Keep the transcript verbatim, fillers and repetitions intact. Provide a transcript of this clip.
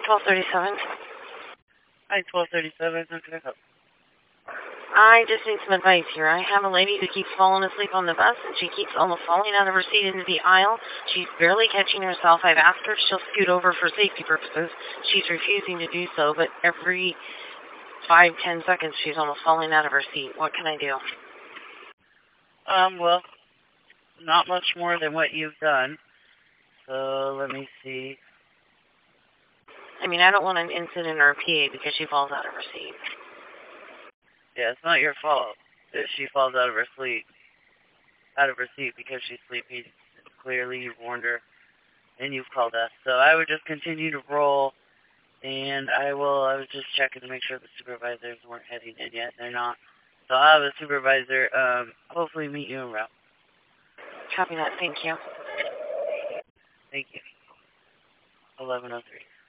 twelve thirty-seven. Hi, twelve thirty-seven. How can I help? I just need some advice here. I have a lady who keeps falling asleep on the bus, and she keeps almost falling out of her seat into the aisle. She's barely catching herself. I've asked her if she'll scoot over for safety purposes. She's refusing to do so, but every five, ten seconds she's almost falling out of her seat. What can I do? Um, well, not much more than what you've done. So, let me see. I mean, I don't want an incident or a P A because she falls out of her seat. Yeah, it's not your fault that she falls out of her sleep, out of her seat because she's sleepy. Clearly, you've warned her, and you've called us. So I would just continue to roll, and I will. I was just checking to make sure the supervisors weren't heading in yet. They're not. So I'll have a supervisor um, hopefully meet you en route. Copy that. Thank you. Thank you. eleven oh three.